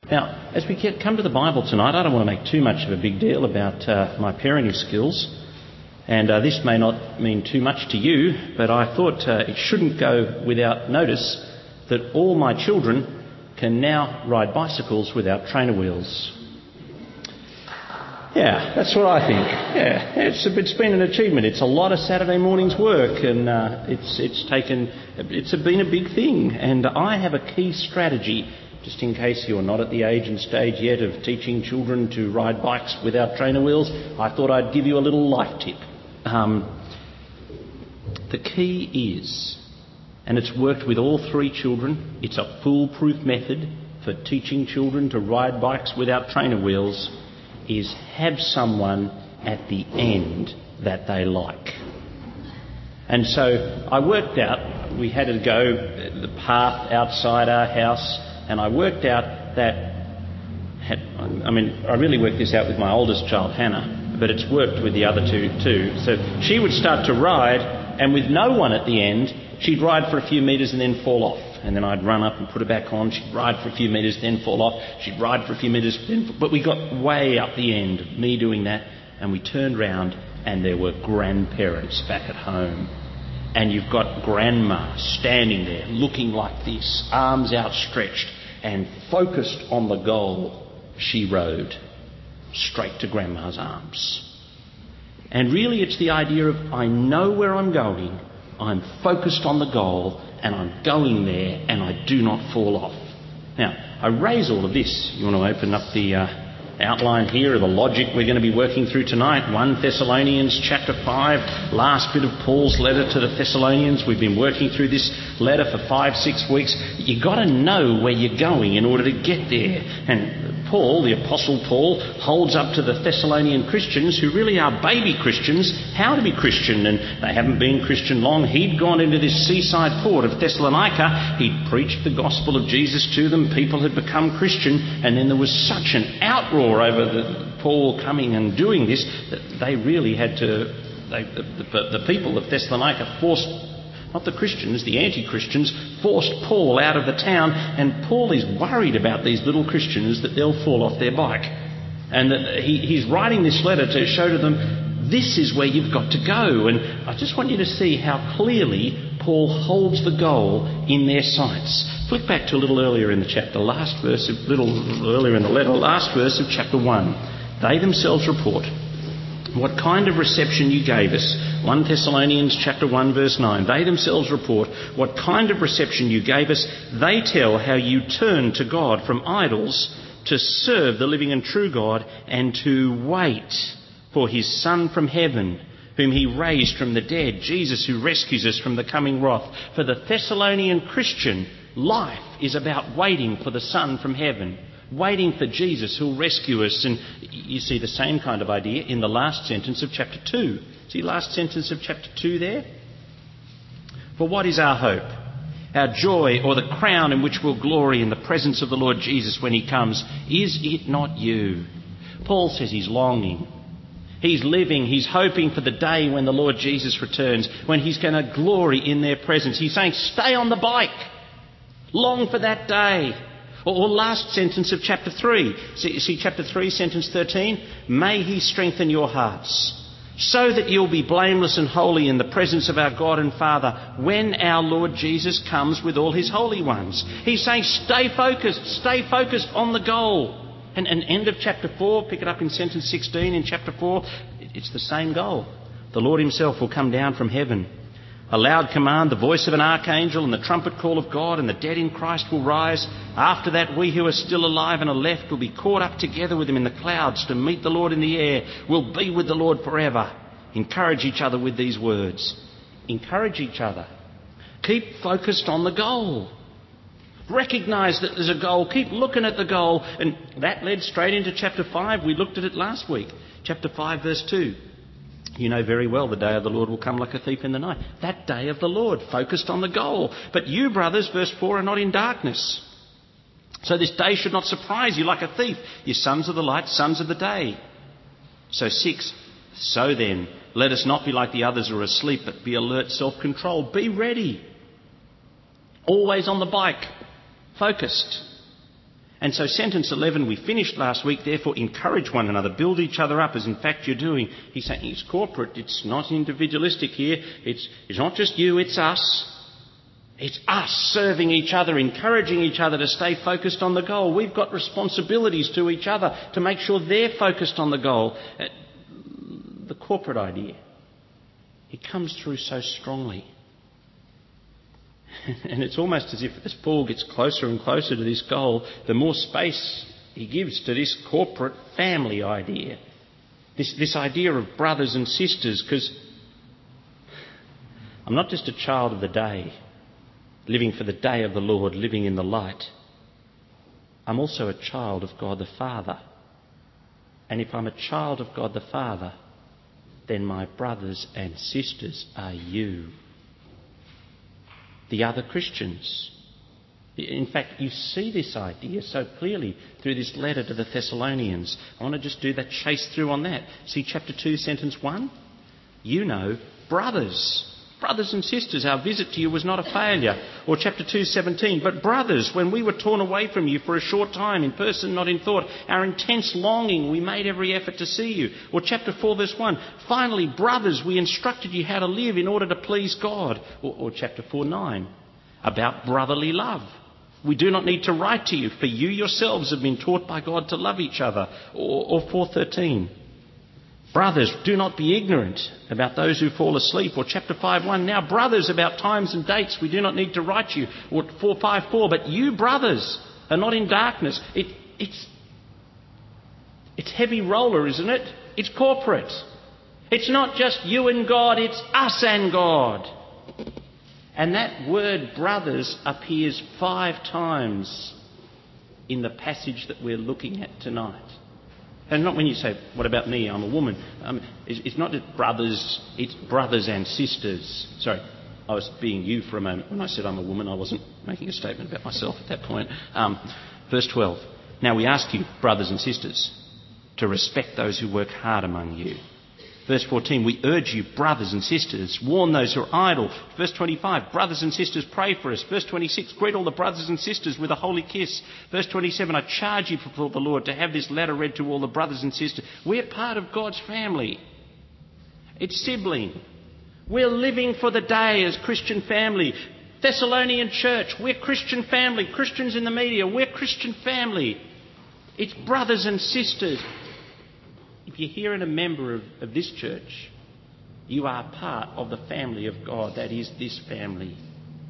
Now, as we come to the Bible tonight, I don't want to make too much of a big deal about my parenting skills, and this may not mean too much to you, but I thought it shouldn't go without notice that all my children can now ride bicycles without trainer wheels. Yeah, that's what I think. Yeah, it's been an achievement. It's a lot of Saturday morning's work, and it's been a big thing. And I have a key strategy, just in case you're not at the age and stage yet of teaching children to ride bikes without trainer wheels. I thought I'd give you a little life tip. The key is, and it's worked with all three children, it's a foolproof method for teaching children to ride bikes without trainer wheels, is have someone at the end that they like. And so I worked out, we had to go the path outside our house, and I worked out that, I really worked this out with my oldest child, Hannah, but it's worked with the other two too. So she would start to ride, and with no one at the end, she'd ride for a few metres and then fall off. And then I'd run up and put her back on. She'd ride for a few metres, then fall off. She'd ride for a few metres, but we got way up the end of me doing that, and we turned round and there were grandparents back at home. And you've got grandma standing there looking like this, arms outstretched and focused on the goal. She rode straight to grandma's arms. And really it's the idea of, I know where I'm going, I'm focused on the goal, and I'm going there, and I do not fall off. Now, I raise all of this. You want to open up the outline here of the logic we're going to be working through tonight. 1 Thessalonians chapter 5, last bit of Paul's letter to the Thessalonians. We've been working through this letter for 5-6 weeks. You've got to know where you're going in order to get there. And Paul, the Apostle Paul, holds up to the Thessalonian Christians, who really are baby Christians, how to be Christian. And they haven't been Christian long. He'd gone into this seaside port of Thessalonica. He'd preached the gospel of Jesus to them. People had become Christian. And then there was such an outroar over Paul coming and doing this that they really had to... the people of Thessalonica forced... not the Christians, the anti-Christians, forced Paul out of the town, and Paul is worried about these little Christians that they'll fall off their bike. And that he's writing this letter to show to them, this is where you've got to go. And I just want you to see how clearly Paul holds the goal in their sights. Flick back to a little earlier in the chapter, last verse of chapter 1. They themselves report what kind of reception you gave us. 1 Thessalonians chapter 1 verse 9. They themselves report what kind of reception you gave us. They tell how you turned to God from idols to serve the living and true God and to wait for his Son from heaven, whom he raised from the dead, Jesus, who rescues us from the coming wrath. For the Thessalonian Christian, life is about waiting for the Son from heaven, waiting for Jesus who'll rescue us. And you see the same kind of idea in the last sentence of chapter 2. See last sentence of chapter 2 there? For what is our hope? Our joy, or the crown in which we'll glory in the presence of the Lord Jesus when he comes? Is it not you? Paul says he's longing. He's living, he's hoping for the day when the Lord Jesus returns, when he's going to glory in their presence. He's saying, stay on the bike. Long for that day. Or last sentence of chapter 3. See chapter 3, sentence 13? May he strengthen your hearts, so that you'll be blameless and holy in the presence of our God and Father when our Lord Jesus comes with all his holy ones. He's saying, stay focused on the goal. And end of chapter 4, pick it up in sentence 16 in chapter 4, it's the same goal. The Lord himself will come down from heaven. A loud command, the voice of an archangel, and the trumpet call of God, and the dead in Christ will rise. After that, we who are still alive and are left will be caught up together with him in the clouds to meet the Lord in the air. We'll be with the Lord forever. Encourage each other with these words. Encourage each other. Keep focused on the goal. Recognise that there's a goal. Keep looking at the goal. And that led straight into chapter 5. We looked at it last week. Chapter 5, verse 2. You know very well the day of the Lord will come like a thief in the night. That day of the Lord, focused on the goal. But you, brothers, verse 4, are not in darkness. So this day should not surprise you like a thief. You're sons of the light, sons of the day. So 6, so then, let us not be like the others who are asleep, but be alert, self-controlled. Be ready. Always on the bike. Focused. And so sentence 11 we finished last week, therefore encourage one another, build each other up as in fact you're doing. He's saying it's corporate, it's not individualistic here. It's not just you, it's us. It's us serving each other, encouraging each other to stay focused on the goal. We've got responsibilities to each other to make sure they're focused on the goal. The corporate idea, it comes through so strongly. And it's almost as if as Paul gets closer and closer to this goal, the more space he gives to this corporate family idea. This idea of brothers and sisters, because I'm not just a child of the day, living for the day of the Lord, living in the light. I'm also a child of God the Father. And if I'm a child of God the Father, then my brothers and sisters are you, the other Christians. In fact, you see this idea so clearly through this letter to the Thessalonians. I want to just do that chase through on that. See chapter 2, sentence 1? You know, brothers and sisters, our visit to you was not a failure. Or chapter 2:17, but brothers, when we were torn away from you for a short time, in person, not in thought, our intense longing, we made every effort to see you. Or chapter 4 verse 1, finally, brothers, we instructed you how to live in order to please God. Or chapter 4:9, about brotherly love. We do not need to write to you, for you yourselves have been taught by God to love each other. Or 4:13, brothers, do not be ignorant about those who fall asleep. Or chapter 5:1, now brothers, about times and dates we do not need to write to you. Or 4:5:4, but you brothers are not in darkness. It's heavy roller, isn't it? It's corporate. It's not just you and God, it's us and God. And that word brothers appears 5 times in the passage that we're looking at tonight. And not when you say, what about me, I'm a woman. It's not just brothers, it's brothers and sisters. Sorry, I was being you for a moment. When I said I'm a woman, I wasn't making a statement about myself at that point. Verse 12. Now we ask you, brothers and sisters, to respect those who work hard among you. Verse 14, we urge you, brothers and sisters, warn those who are idle. Verse 25, brothers and sisters, pray for us. Verse 26, greet all the brothers and sisters with a holy kiss. Verse 27, I charge you before the Lord to have this letter read to all the brothers and sisters. We're part of God's family. It's sibling. We're living for the day as Christian family. Thessalonian church, we're Christian family. Christians in the media, we're Christian family. It's brothers and sisters. If you're here and a member of this church, you are part of the family of God. That is this family.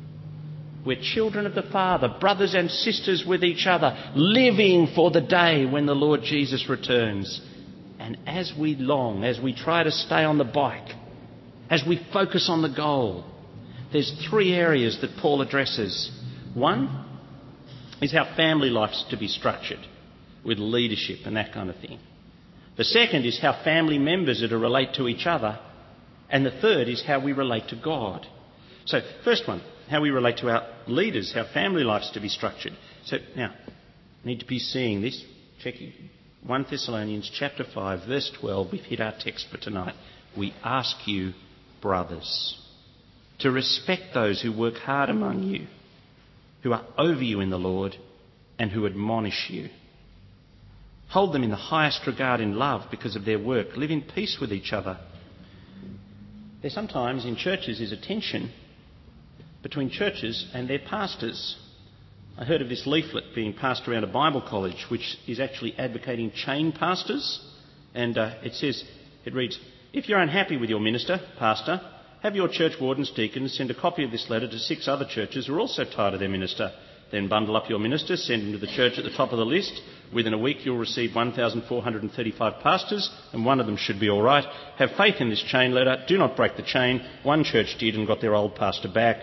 We're children of the Father, brothers and sisters with each other, living for the day when the Lord Jesus returns. And as we long, as we try to stay on the bike, as we focus on the goal, there's 3 areas that Paul addresses. One is how family life's to be structured, with leadership and that kind of thing. The second is how family members are to relate to each other. And the third is how we relate to God. So, first one, how we relate to our leaders, how family life's to be structured. So, now, need to be seeing this. Check 1 Thessalonians chapter 5, verse 12. We've hit our text for tonight. We ask you, brothers, to respect those who work hard among you, who are over you in the Lord, and who admonish you. Hold them in the highest regard in love because of their work. Live in peace with each other. There sometimes in churches is a tension between churches and their pastors. I heard of this leaflet being passed around a Bible college which is actually advocating chain pastors. And it reads, if you're unhappy with your minister, pastor, have your church wardens, deacons send a copy of this letter to 6 other churches who are also tired of their minister. Then bundle up your minister, send him to the church at the top of the list. Within a week you'll receive 1,435 pastors, and one of them should be all right. Have faith in this chain letter. Do not break the chain. One church did and got their old pastor back.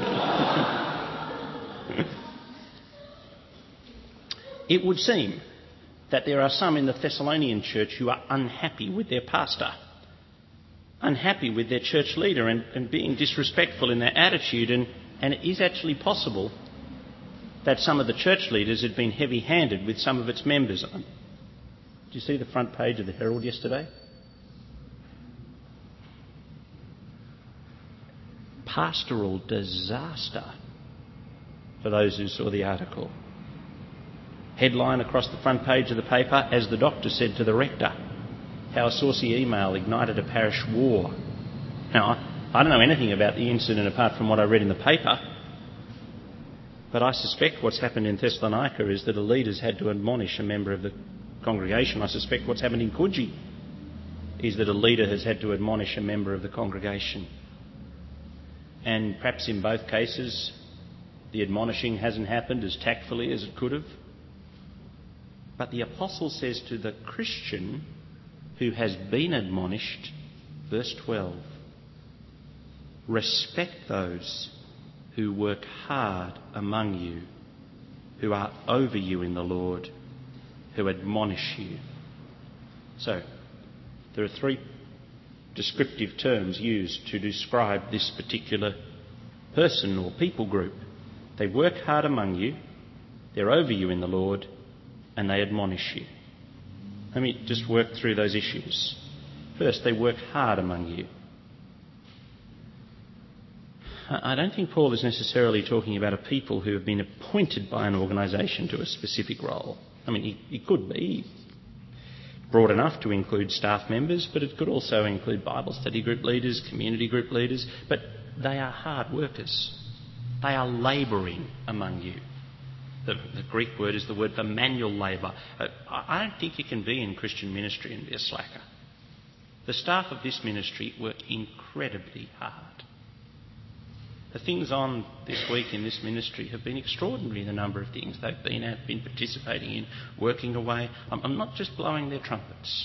It would seem that there are some in the Thessalonian church who are unhappy with their pastor, unhappy with their church leader and being disrespectful in their attitude. And it is actually possible that some of the church leaders had been heavy-handed with some of its members. Did you see the front page of the Herald yesterday? Pastoral disaster for those who saw the article. headline across the front page of the paper, as the doctor said to the rector, how a saucy email ignited a parish war. Now, I don't know anything about the incident apart from what I read in the paper, but I suspect what's happened in Thessalonica is that a leader's had to admonish a member of the congregation. I suspect what's happened in Coogee is that a leader has had to admonish a member of the congregation. And perhaps in both cases, the admonishing hasn't happened as tactfully as it could have. But the apostle says to the Christian who has been admonished, verse 12, respect those who work hard among you, who are over you in the Lord, who admonish you. So, there are three descriptive terms used to describe this particular person or people group. They work hard among you, they're over you in the Lord, and they admonish you. Let me just work through those issues. First, they work hard among you. I don't think Paul is necessarily talking about a people who have been appointed by an organisation to a specific role. I mean, he could be broad enough to include staff members, but it could also include Bible study group leaders, community group leaders. But they are hard workers. They are labouring among you. The Greek word is the word for manual labour. I don't think you can be in Christian ministry and be a slacker. The staff of this ministry work incredibly hard. The things on this week in this ministry have been extraordinary, the number of things they've been participating in, working away. I'm not just blowing their trumpets.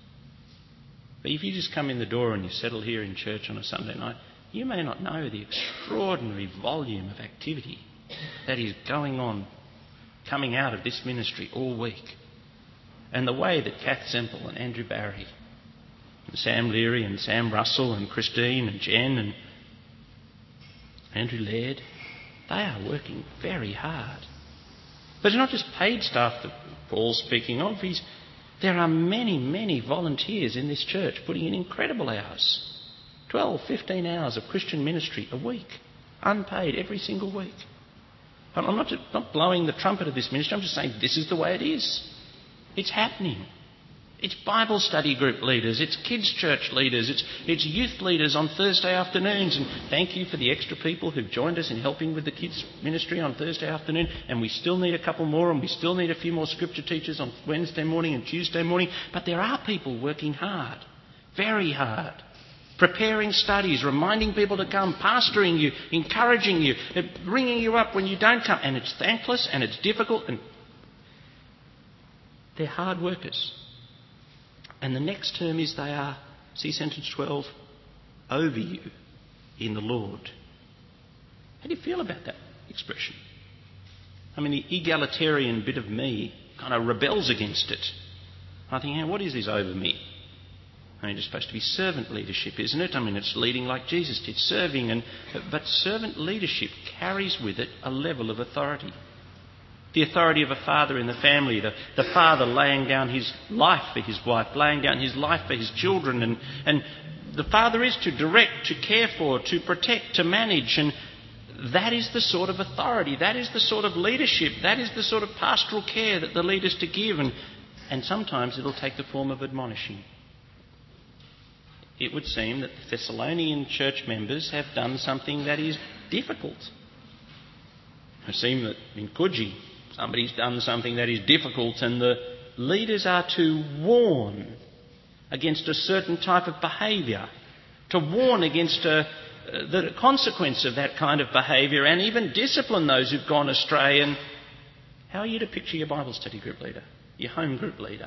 But if you just come in the door and you settle here in church on a Sunday night, you may not know the extraordinary volume of activity that is going on, coming out of this ministry all week. And the way that Kath Semple and Andrew Barry and Sam Leary and Sam Russell and Christine and Jen and Andrew Laird, they are working very hard. But it's not just paid staff that Paul's speaking of. There are many, many volunteers in this church putting in incredible hours. 12, 15 hours of Christian ministry a week, unpaid every single week. I'm not blowing the trumpet of this ministry, I'm just saying this is the way it is. It's happening. It's Bible study group leaders, it's kids' church leaders, it's youth leaders on Thursday afternoons. And thank you for the extra people who've joined us in helping with the kids' ministry on Thursday afternoon. And we still need a couple more, and we still need a few more scripture teachers on Wednesday morning and Tuesday morning. But there are people working hard, very hard, preparing studies, reminding people to come, pastoring you, encouraging you, bringing you up when you don't come. And it's thankless and it's difficult, and they're hard workers. And the next term is they are, see sentence 12, over you in the Lord. How do you feel about that expression? I mean, the egalitarian bit of me kind of rebels against it. I think, hey, what is this over me? I mean, it's supposed to be servant leadership, isn't it? I mean, it's leading like Jesus did, serving. But servant leadership carries with it a level of authority. The authority of a father in the family, the father laying down his life for his wife, laying down his life for his children. And the father is to direct, to care for, to protect, to manage. And that is the sort of authority, that is the sort of leadership, that is the sort of pastoral care that the leader's to give. And sometimes it'll take the form of admonishing. It would seem that the Thessalonian church members have done something that is difficult. It seems that in Coogee, somebody's done something that is difficult, and the leaders are to warn against a certain type of behaviour, to warn against the consequence of that kind of behaviour, and even discipline those who've gone astray. And how are you to picture your Bible study group leader, your home group leader?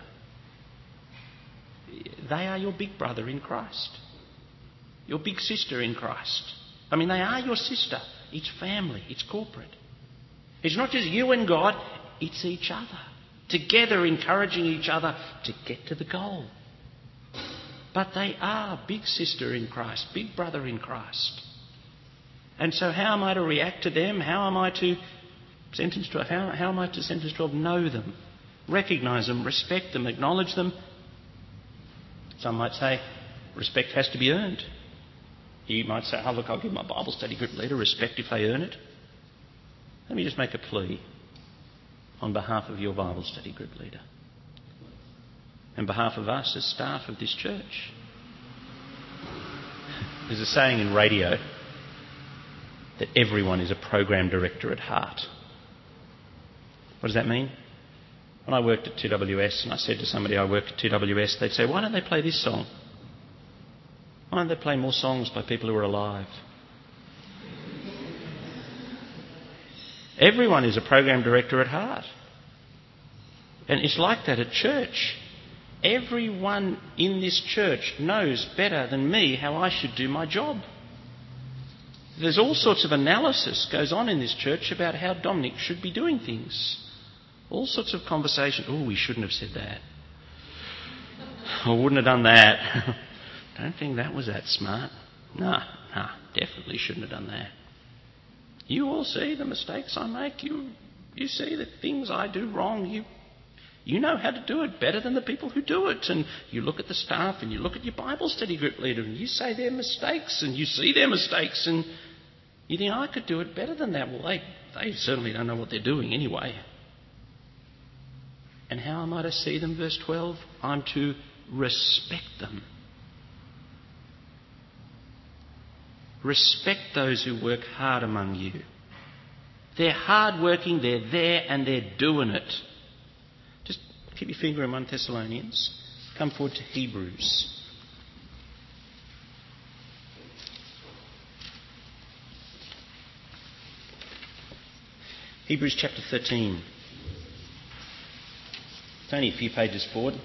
They are your big brother in Christ, your big sister in Christ. I mean, they are your sister. It's family, it's corporate. It's not just you and God, it's each other. Together encouraging each other to get to the goal. But they are big sister in Christ, big brother in Christ. And so how am I to react to them? How am I to, sentence 12, how am I to, sentence 12, know them, recognise them, respect them, acknowledge them? Some might say respect has to be earned. You might say, oh look, I'll give my Bible study group leader respect if they earn it. Let me just make a plea. on behalf of your Bible study group leader, on behalf of us as staff of this church. There's a saying in radio that everyone is a program director at heart. What does that mean? When I worked at 2WS and I said to somebody I work at 2WS, they'd say, why don't they play this song? Why don't they play more songs by people who are alive? Everyone is a program director at heart. And it's like that at church. Everyone in this church knows better than me how I should do my job. There's all sorts of analysis goes on in this church about how Dominic should be doing things. All sorts of conversation. Oh, we shouldn't have said that. I wouldn't have done that. Don't think that was that smart. Nah, definitely shouldn't have done that. You all see the mistakes I make. You see the things I do wrong. You know how to do it better than the people who do it. And you look at the staff and you look at your Bible study group leader and you say their mistakes and you see their mistakes and you think, I could do it better than that. Well, they certainly don't know what they're doing anyway. And how am I to see them? Verse 12, I'm to respect them. Respect those who work hard among you. They're hard working, they're there and they're doing it. Just keep your finger in 1 Thessalonians. Come forward to Hebrews. Hebrews chapter 13. It's only a few pages forward.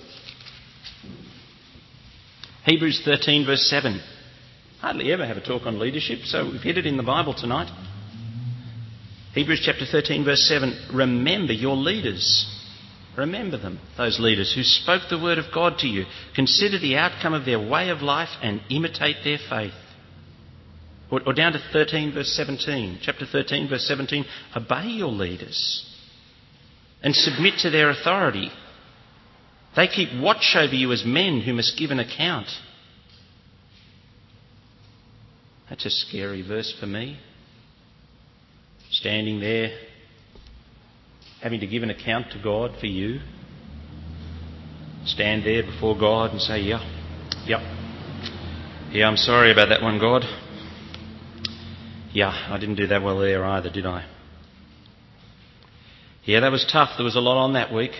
Hebrews 13 verse 7. Hardly ever have a talk on leadership, so we've hit it in the Bible tonight. Hebrews chapter 13 verse 7. Remember your leaders. Remember them, those leaders who spoke the word of God to you. Consider the outcome of their way of life and imitate their faith. Or down to 13 verse 17. Chapter 13 verse 17. Obey your leaders and submit to their authority. They keep watch over you as men who must give an account. That's a scary verse for me. Standing there, having to give an account to God for you. Stand there before God and say, yeah, I'm sorry about that one, God. Yeah, I didn't do that well there either, did I? Yeah, that was tough. There was a lot on that week.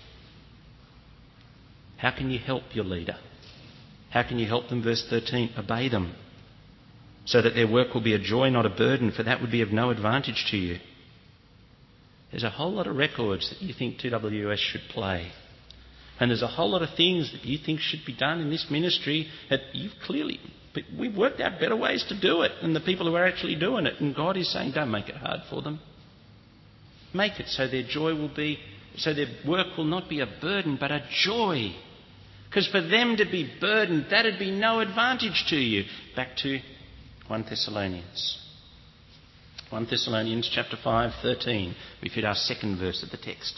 How can you help your leader? How can you help them? Verse 13, obey them, so that their work will be a joy, not a burden, for that would be of no advantage to you. There's a whole lot of records that you think 2WS should play. And there's a whole lot of things that you think should be done in this ministry that we've worked out better ways to do it than the people who are actually doing it. And God is saying, don't make it hard for them. Make it so their joy will be, so their work will not be a burden, but a joy. Because for them to be burdened, that'd be no advantage to you. Back to 1 Thessalonians. 1 Thessalonians chapter 5:13. We've hit our second verse of the text.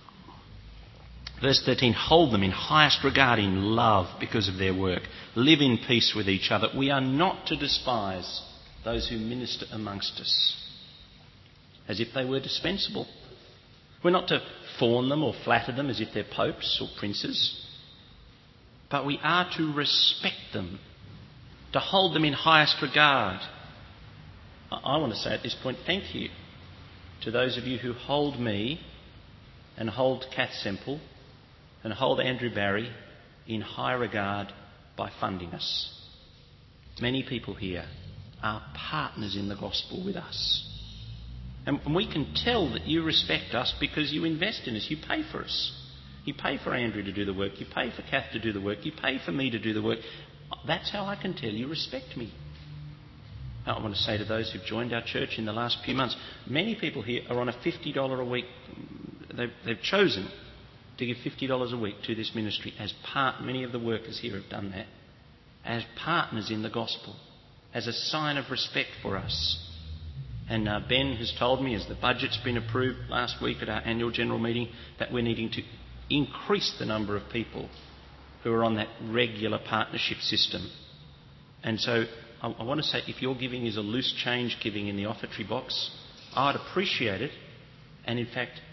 Verse 13, hold them in highest regard in love because of their work. Live in peace with each other. We are not to despise those who minister amongst us as if they were dispensable. We're not to fawn them or flatter them as if they're popes or princes. But we are to respect them, to hold them in highest regard. I want to say at this point, thank you to those of you who hold me and hold Kath Semple and hold Andrew Barry in high regard by funding us. Many people here are partners in the gospel with us. And we can tell that you respect us because you invest in us, you pay for us. You pay for Andrew to do the work, you pay for Kath to do the work, you pay for me to do the work. That's how I can tell you respect me. I want to say to those who've joined our church in the last few months, many people here are on a $50 a week. They've chosen to give $50 a week to this ministry as many of the workers here have done that, as partners in the gospel, as a sign of respect for us. And Ben has told me, as the budget's been approved last week at our annual general meeting, that we're needing to increase the number of people who are on that regular partnership system. And so I want to say, if your giving is a loose change giving in the offertory box, I'd appreciate it. And in fact,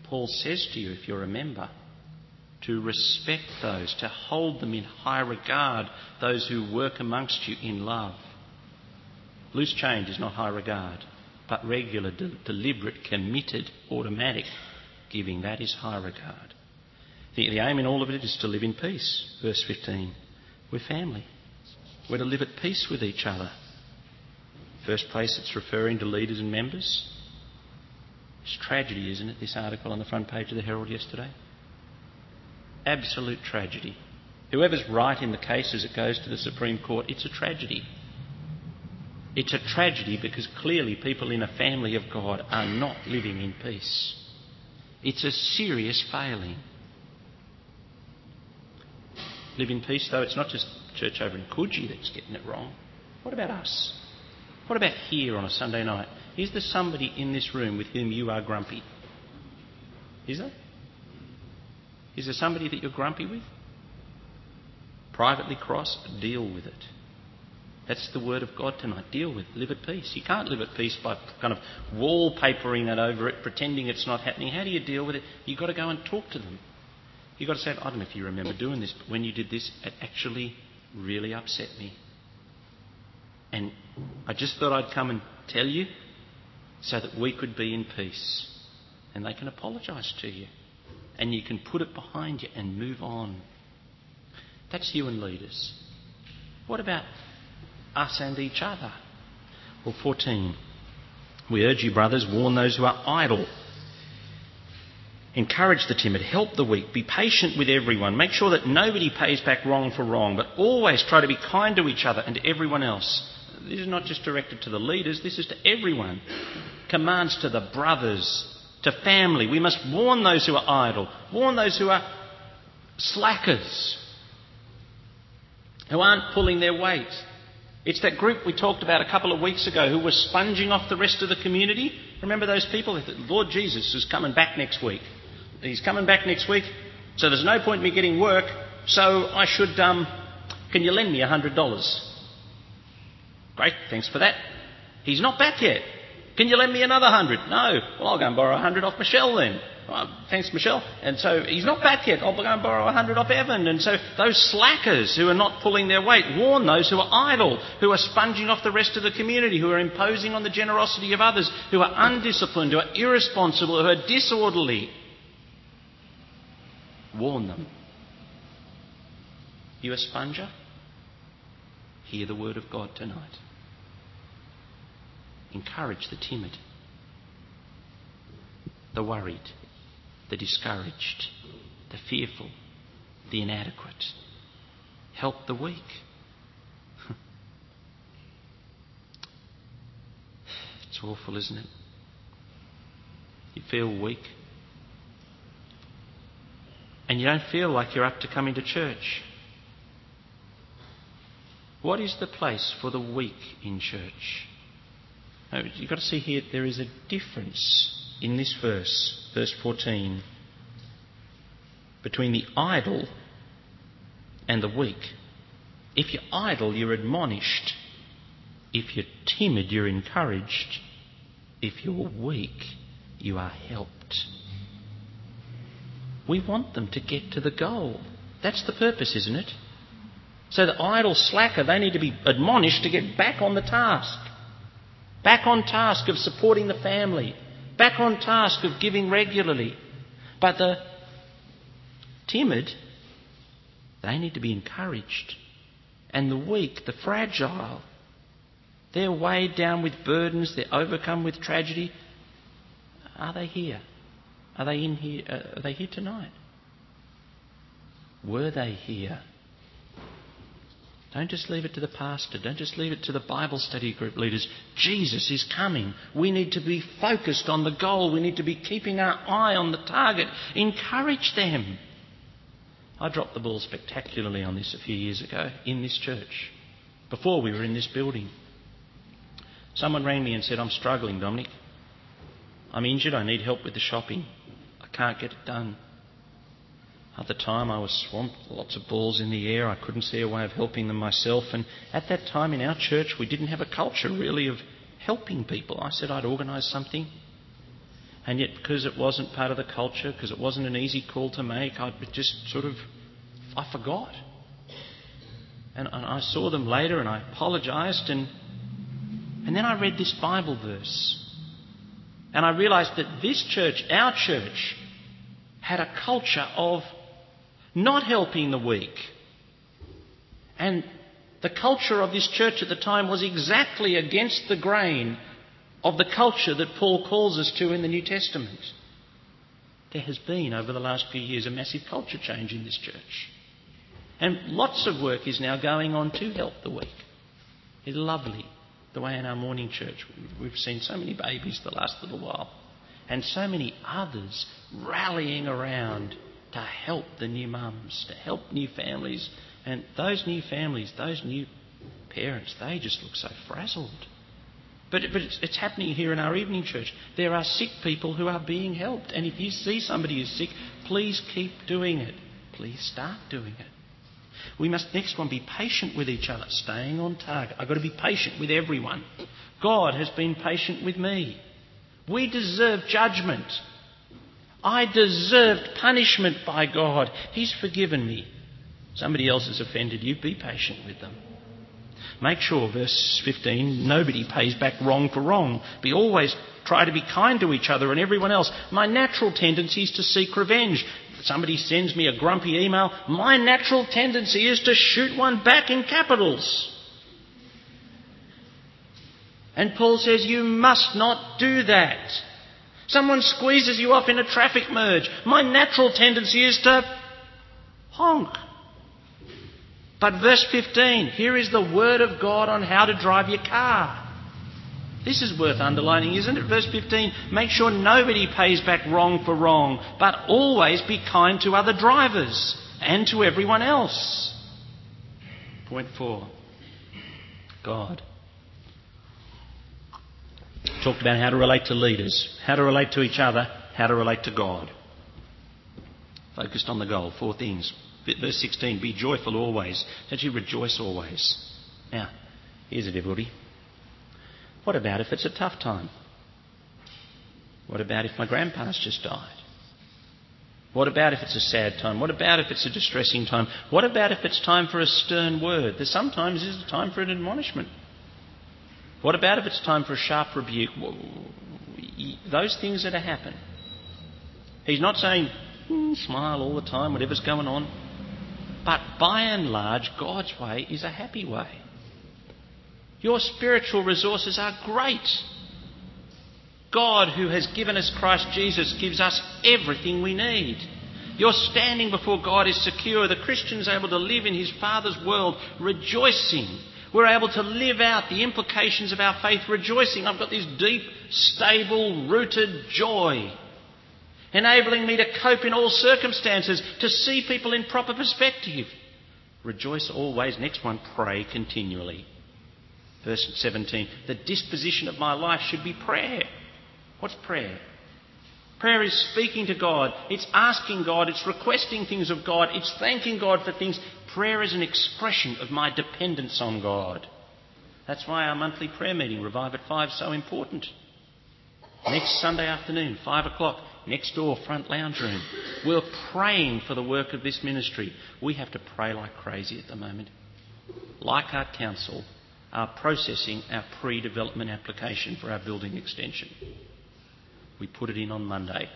Paul says to you, if you remember, to respect those, to hold them in high regard, those who work amongst you in love. Loose change is not high regard, but regular, deliberate, committed, automatic giving. That is high regard. The aim in all of it is to live in peace. Verse 15. We're family. We're to live at peace with each other. First place, it's referring to leaders and members. It's tragedy, isn't it, this article on the front page of the Herald yesterday? Absolute tragedy. Whoever's right in the case as it goes to the Supreme Court, it's a tragedy. It's a tragedy because clearly people in a family of God are not living in peace. It's a serious failing. Live in peace, though, it's not just church over in Coogee that's getting it wrong. What about us? What about here on a Sunday night? Is there somebody in this room with whom you are grumpy? Is there? Is there somebody that you're grumpy with? Privately cross, deal with it. That's the word of God tonight. Deal with it. Live at peace. You can't live at peace by kind of wallpapering that over it, pretending it's not happening. How do you deal with it? You've got to go and talk to them. You've got to say, I don't know if you remember doing this, but when you did this, it actually really upset me. And I just thought I'd come and tell you so that we could be in peace. And they can apologise to you. And you can put it behind you and move on. That's you and leaders. What about us and each other? Well, 14. We urge you, brothers, warn those who are idle. Encourage the timid, help the weak, be patient with everyone. Make sure that nobody pays back wrong for wrong, but always try to be kind to each other and to everyone else. This is not just directed to the leaders, this is to everyone. Commands to the brothers, to family. We must warn those who are idle, warn those who are slackers, who aren't pulling their weight. It's that group we talked about a couple of weeks ago who were sponging off the rest of the community. Remember those people? Lord Jesus is coming back next week. He's coming back next week, so there's no point in me getting work, so I should, can you lend me $100? Great, thanks for that. He's not back yet. Can you lend me another 100? No. Well, I'll go and borrow 100 off Michelle then. Thanks, Michelle. And so he's not back yet. I'll go and borrow 100 off Evan. And so those slackers who are not pulling their weight, warn those who are idle, who are sponging off the rest of the community, who are imposing on the generosity of others, who are undisciplined, who are irresponsible, who are disorderly. Warn them. You a sponger? Hear the word of God tonight. Encourage the timid, the worried, the discouraged, the fearful, the inadequate. Help the weak. It's awful, isn't it? You feel weak. And you don't feel like you're up to coming to church. What is the place for the weak in church? No, you've got to see here there is a difference in this verse, verse 14, between the idle and the weak. If you're idle, you're admonished. If you're timid, you're encouraged. If you're weak, you are helped. We want them to get to the goal. That's the purpose, isn't it? So the idle slacker, they need to be admonished to get back on the task. Back on task of supporting the family. Back on task of giving regularly. But the timid, they need to be encouraged. And the weak, the fragile, they're weighed down with burdens, they're overcome with tragedy. Are they here? Are they in here? Are they here tonight? Were they here? Don't just leave it to the pastor. Don't just leave it to the Bible study group leaders. Jesus is coming. We need to be focused on the goal. We need to be keeping our eye on the target. Encourage them. I dropped the ball spectacularly on this a few years ago in this church, before we were in this building. Someone rang me and said, I'm struggling, Dominic. I'm injured. I need help with the shopping. I can't get it done. At the time I was swamped, lots of balls in the air. I couldn't see a way of helping them myself. And at that time in our church we didn't have a culture really of helping people. I said I'd organise something. And yet, because it wasn't part of the culture, because it wasn't an easy call to make, I forgot. And I saw them later and I apologised, and then I read this Bible verse. And I realised that this church, our church, had a culture of not helping the weak. And the culture of this church at the time was exactly against the grain of the culture that Paul calls us to in the New Testament. There has been, over the last few years, a massive culture change in this church. And lots of work is now going on to help the weak. It's lovely, the way in our morning church we've seen so many babies the last little while, and so many others rallying around to help the new mums, to help new families. And those new families, those new parents, they just look so frazzled. But it's happening here in our evening church. There are sick people who are being helped. And if you see somebody who's sick, please keep doing it. Please start doing it. We must, next one, be patient with each other, staying on target. I've got to be patient with everyone. God has been patient with me. We deserve judgment. I deserved punishment by God. He's forgiven me. Somebody else has offended you, be patient with them. Make sure, verse 15, nobody pays back wrong for wrong. We always try to be kind to each other and everyone else. My natural tendency is to seek revenge. If somebody sends me a grumpy email, my natural tendency is to shoot one back in capitals. And Paul says you must not do that. Someone squeezes you off in a traffic merge. My natural tendency is to honk. But verse 15, here is the word of God on how to drive your car. This is worth underlining, isn't it? Verse 15, make sure nobody pays back wrong for wrong, but always be kind to other drivers and to everyone else. Point 4, God. Talked about how to relate to leaders, how to relate to each other, how to relate to God. Focused on the goal, 4 things. Verse 16, be joyful always. Don't you rejoice always? Now, here's a difficulty. What about if it's a tough time? What about if my grandpa's just died? What about if it's a sad time? What about if it's a distressing time? What about if it's time for a stern word? There sometimes is a time for an admonishment. What about if it's time for a sharp rebuke? Those things that happen. He's not saying, smile all the time, whatever's going on. But by and large, God's way is a happy way. Your spiritual resources are great. God, who has given us Christ Jesus, gives us everything we need. Your standing before God is secure. The Christian's able to live in his Father's world rejoicing. We're able to live out the implications of our faith rejoicing. I've got this deep, stable, rooted joy, enabling me to cope in all circumstances, to see people in proper perspective. Rejoice always. Next one, pray continually. Verse 17, the disposition of my life should be prayer. What's prayer? Prayer is speaking to God. It's asking God. It's requesting things of God. It's thanking God for things. Prayer is an expression of my dependence on God. That's why our monthly prayer meeting, Revive at 5, is so important. Next Sunday afternoon, 5 o'clock, next door, front lounge room. We're praying for the work of this ministry. We have to pray like crazy at the moment. Leichhardt Council are processing our pre-development application for our building extension. We put it in on Monday.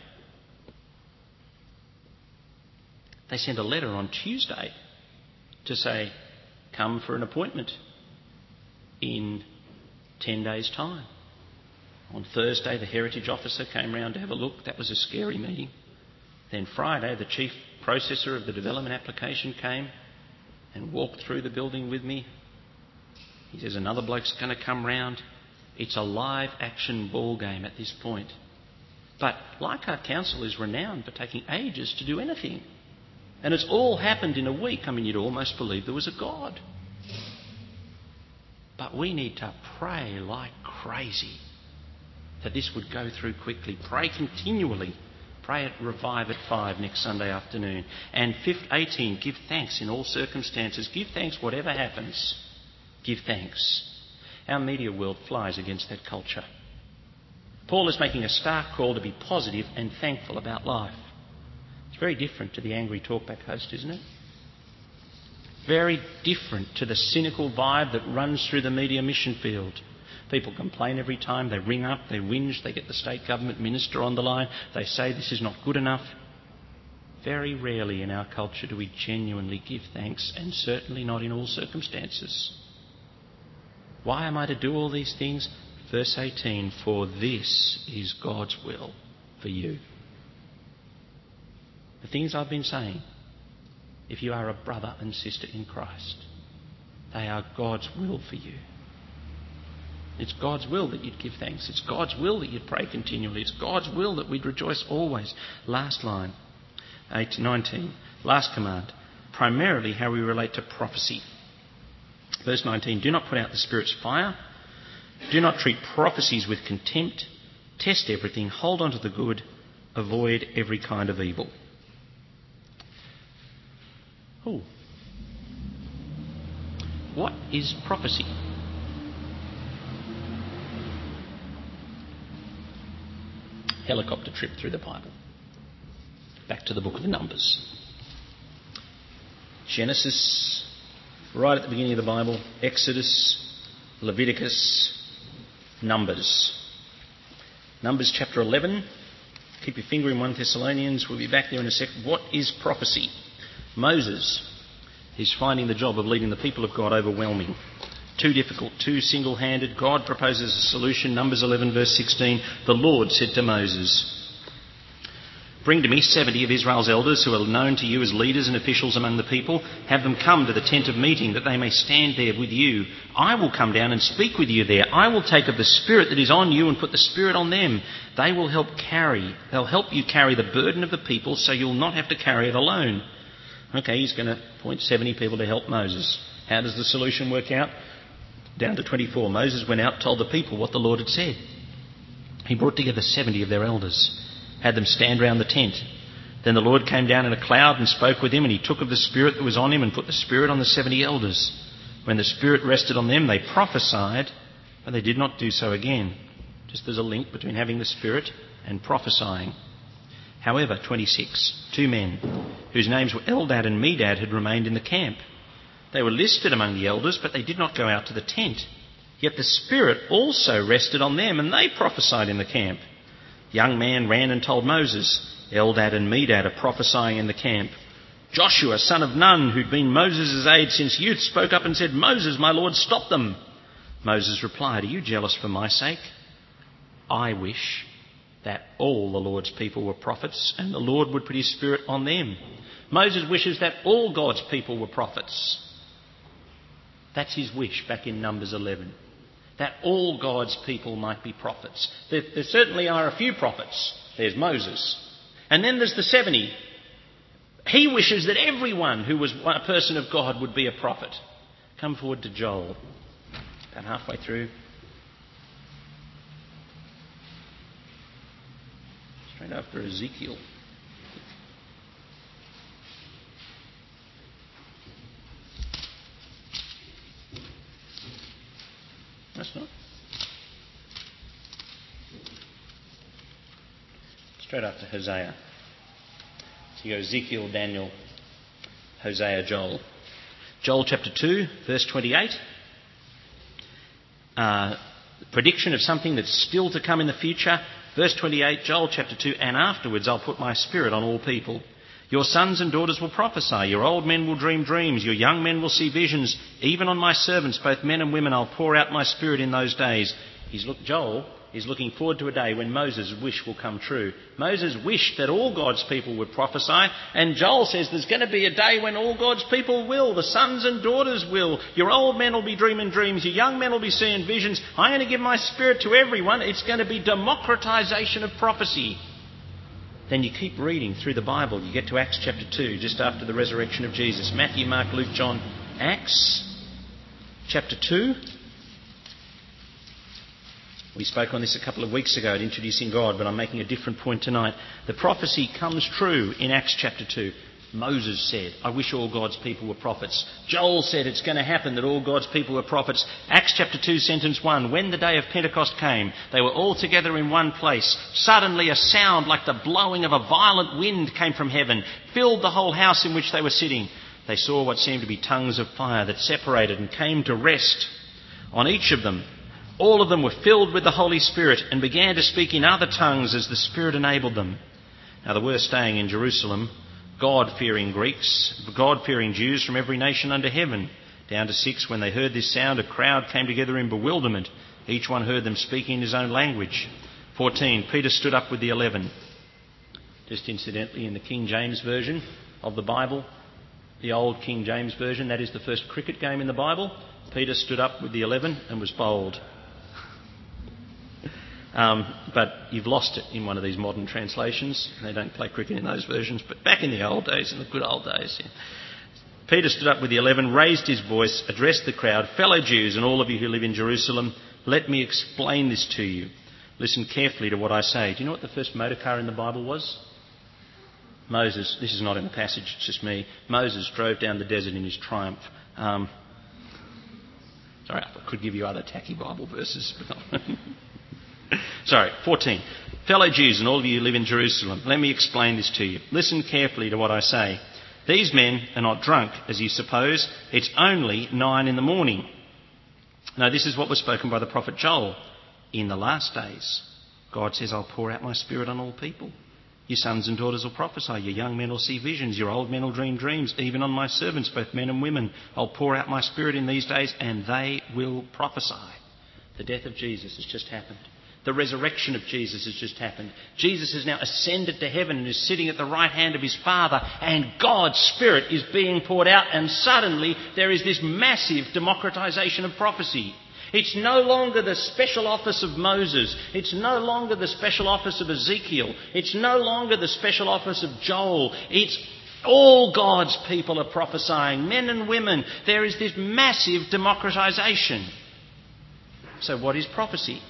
They sent a letter on Tuesday to say, come for an appointment in 10 days' time. On Thursday, the heritage officer came round to have a look. That was a scary meeting. Then Friday, the chief processor of the development application came and walked through the building with me. He says another bloke's going to come round. It's a live action ball game at this point. But Leichhardt Council is renowned for taking ages to do anything. And it's all happened in a week. I mean, you'd almost believe there was a God. But we need to pray like crazy that this would go through quickly. Pray continually. Pray at Revive at 5 next Sunday afternoon. And 18, give thanks in all circumstances. Give thanks whatever happens. Give thanks. Our media world flies against that culture. Paul is making a stark call to be positive and thankful about life. It's very different to the angry talkback host, isn't it? Very different to the cynical vibe that runs through the media mission field. People complain every time, they ring up, they whinge, they get the state government minister on the line, they say this is not good enough. Very rarely in our culture do we genuinely give thanks, and certainly not in all circumstances. Why am I to do all these things? Verse 18, for this is God's will for you. The things I've been saying, if you are a brother and sister in Christ, they are God's will for you. It's God's will that you'd give thanks. It's God's will that you'd pray continually. It's God's will that we'd rejoice always. Last line, 19, last command, primarily how we relate to prophecy. Verse 19, do not put out the Spirit's fire. Do not treat prophecies with contempt. Test everything. Hold on to the good. Avoid every kind of evil. Oh. What is prophecy? Helicopter trip through the Bible. Back to the book of Numbers. Genesis, right at the beginning of the Bible, Exodus, Leviticus, Numbers. Numbers chapter 11. Keep your finger in 1 Thessalonians. We'll be back there in a sec. What is prophecy? Moses is finding the job of leading the people of God overwhelming. Too difficult, too single-handed. God proposes a solution. Numbers 11 verse 16. The Lord said to Moses, bring to me 70 of Israel's elders who are known to you as leaders and officials among the people. Have them come to the tent of meeting that they may stand there with you. I will come down and speak with you there. I will take of the Spirit that is on you and put the Spirit on them. They'll help you carry the burden of the people so you'll not have to carry it alone. Okay, he's going to appoint 70 people to help Moses. How does the solution work out? Down to 24. Moses went out, told the people what the Lord had said. He brought together 70 of their elders, had them stand round the tent. Then the Lord came down in a cloud and spoke with him, and he took of the Spirit that was on him and put the Spirit on the 70 elders. When the Spirit rested on them, they prophesied, but they did not do so again. Just there's a link between having the Spirit and prophesying. However, 26, 2 men, whose names were Eldad and Medad, had remained in the camp. They were listed among the elders, but they did not go out to the tent. Yet the Spirit also rested on them, and they prophesied in the camp. The young man ran and told Moses, Eldad and Medad are prophesying in the camp. Joshua, son of Nun, who'd been Moses' aide since youth, spoke up and said, Moses, my Lord, stop them. Moses replied, are you jealous for my sake? I wish that all the Lord's people were prophets, and the Lord would put his Spirit on them. Moses wishes that all God's people were prophets. That's his wish back in Numbers 11. That all God's people might be prophets. There certainly are a few prophets. There's Moses. And then there's the 70. He wishes that everyone who was a person of God would be a prophet. Come forward to Joel. About halfway through. Straight after Ezekiel. That's not. Straight after Hosea. So you go Ezekiel, Daniel, Hosea, Joel. Joel chapter 2, verse 28. Prediction of something that's still to come in the future. Verse 28, Joel chapter 2, and afterwards I'll put my Spirit on all people. Your sons and daughters will prophesy. Your old men will dream dreams. Your young men will see visions. Even on my servants, both men and women, I'll pour out my Spirit in those days. Joel is looking forward to a day when Moses' wish will come true. Moses wished that all God's people would prophesy, and Joel says there's going to be a day when all God's people will. The sons and daughters will. Your old men will be dreaming dreams. Your young men will be seeing visions. I'm going to give my Spirit to everyone. It's going to be democratization of prophecy. Then you keep reading through the Bible. You get to Acts chapter 2, just after the resurrection of Jesus. Matthew, Mark, Luke, John. Acts chapter 2. We spoke on this a couple of weeks ago at Introducing God, but I'm making a different point tonight. The prophecy comes true in Acts chapter 2. Moses said, I wish all God's people were prophets. Joel said it's going to happen that all God's people were prophets. Acts chapter 2, sentence 1, when the day of Pentecost came, they were all together in one place. Suddenly a sound like the blowing of a violent wind came from heaven, filled the whole house in which they were sitting. They saw what seemed to be tongues of fire that separated and came to rest on each of them. All of them were filled with the Holy Spirit and began to speak in other tongues as the Spirit enabled them. Now there were staying in Jerusalem God-fearing Greeks, God-fearing Jews from every nation under heaven. Down to 6, when they heard this sound, a crowd came together in bewilderment. Each one heard them speaking in his own language. 14, Peter stood up with the 11. Just incidentally, in the King James Version of the Bible, the old King James Version, that is the first cricket game in the Bible, Peter stood up with the 11 and was bowled. But you've lost it in one of these modern translations. They don't play cricket in those versions, but back in the old days, in the good old days. Yeah. Peter stood up with the 11, raised his voice, addressed the crowd, fellow Jews and all of you who live in Jerusalem, let me explain this to you. Listen carefully to what I say. Do you know what the first motor car in the Bible was? Moses, this is not in the passage, it's just me. Moses drove down the desert in his triumph. Sorry, I could give you other tacky Bible verses, but not. Sorry, 14. Fellow Jews and all of you who live in Jerusalem, let me explain this to you. Listen carefully to what I say. These men are not drunk, as you suppose. It's only 9 a.m. Now, this is what was spoken by the prophet Joel. In the last days, God says, I'll pour out my Spirit on all people. Your sons and daughters will prophesy. Your young men will see visions. Your old men will dream dreams. Even on my servants, both men and women, I'll pour out my Spirit in these days, and they will prophesy. The death of Jesus has just happened. The resurrection of Jesus has just happened. Jesus has now ascended to heaven and is sitting at the right hand of his Father, and God's Spirit is being poured out, and suddenly there is this massive democratisation of prophecy. It's no longer the special office of Moses. It's no longer the special office of Ezekiel. It's no longer the special office of Joel. It's all God's people are prophesying, men and women. There is this massive democratisation. So what is prophecy?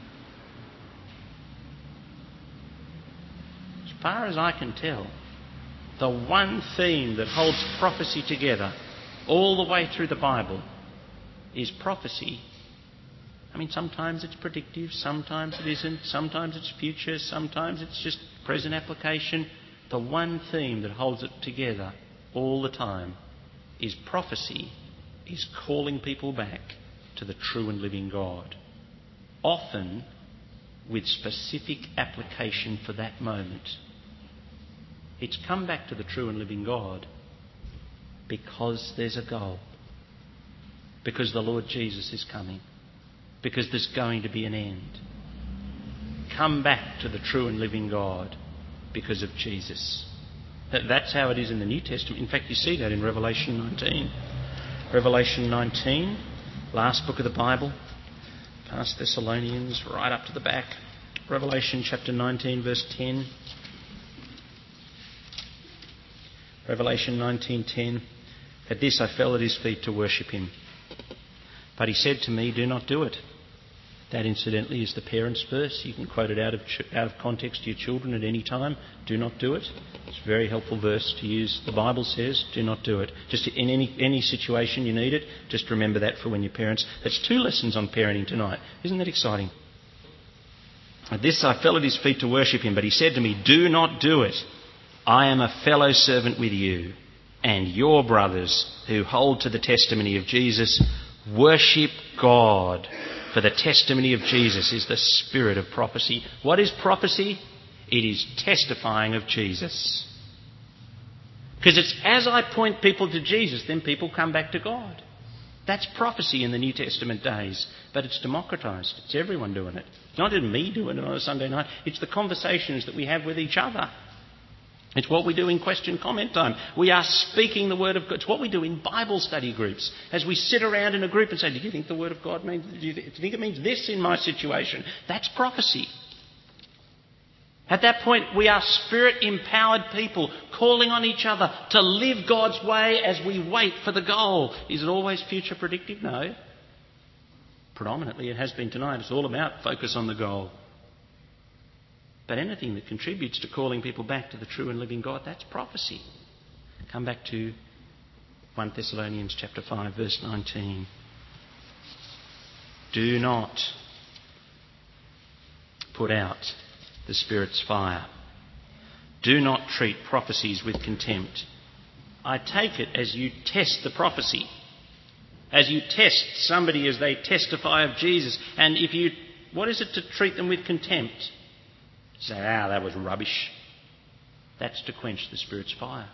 As far as I can tell, the one theme that holds prophecy together all the way through the Bible is prophecy. I mean, sometimes it's predictive, sometimes it isn't, sometimes it's future, sometimes it's just present application. The one theme that holds it together all the time is prophecy is calling people back to the true and living God, often with specific application for that moment. It's come back to the true and living God because there's a goal, because the Lord Jesus is coming, because there's going to be an end. Come back to the true and living God because of Jesus. That's how it is in the New Testament. In fact, you see that in Revelation 19. Revelation 19, last book of the Bible, past Thessalonians, right up to the back. Revelation chapter 19, verse 10. Revelation 19:10. At this I fell at his feet to worship him. But he said to me, do not do it. That, incidentally, is the parents' verse. You can quote it out of context to your children at any time. Do not do it. It's a very helpful verse to use. The Bible says, do not do it. Just in any situation you need it, just remember that for when your parents... That's 2 lessons on parenting tonight. Isn't that exciting? At this I fell at his feet to worship him, but he said to me, do not do it. I am a fellow servant with you and your brothers who hold to the testimony of Jesus. Worship God, for the testimony of Jesus is the spirit of prophecy. What is prophecy? It is testifying of Jesus. Because it's as I point people to Jesus, then people come back to God. That's prophecy in the New Testament days, but it's democratised. It's everyone doing it. It's not even me doing it on a Sunday night. It's the conversations that we have with each other. It's what we do in question comment time. We are speaking the word of God. It's what we do in Bible study groups. As we sit around in a group and say, do you think the word of God means... Do you think it means this in my situation? That's prophecy. At that point, we are spirit-empowered people calling on each other to live God's way as we wait for the goal. Is it always future predictive? No. Predominantly, it has been tonight. It's all about focus on the goal. But anything that contributes to calling people back to the true and living God, that's prophecy. Come back to 1 Thessalonians chapter 5, verse 19. Do not put out the Spirit's fire. Do not treat prophecies with contempt. I take it as you test the prophecy, as you test somebody as they testify of Jesus. And what is it to treat them with contempt? Say, that was rubbish. That's to quench the Spirit's fire.